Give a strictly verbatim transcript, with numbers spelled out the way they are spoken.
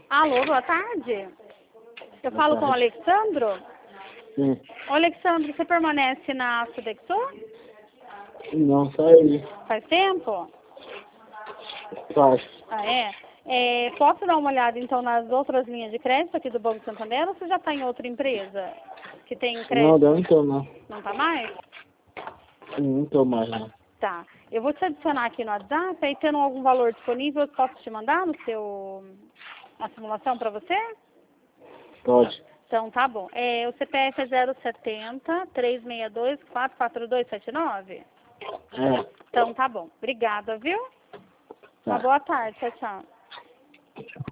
Alô, boa tarde. Eu Boa falo com o tarde. Alexandro. Sim. Ô, Alexandro, você permanece na Sodexo? Não, saí. Faz tempo? Faz. Ah, é? É, posso dar uma olhada, então, nas outras linhas de crédito aqui do Banco Santander ou você já está em outra empresa que tem Não, crédito? eu não tô não. Não tá mais? Não tô mais não. Tá. Eu vou te adicionar aqui no WhatsApp, aí tendo algum valor disponível, eu posso te mandar no seu... a simulação para você? Pode. Então, tá bom. É, o C P F é zero setenta, trezentos e sessenta e dois, quatrocentos e quarenta e dois, setenta e nove? É. Então, tá bom. Obrigada, viu? Uma Tá. boa tarde. Tchau, tchau.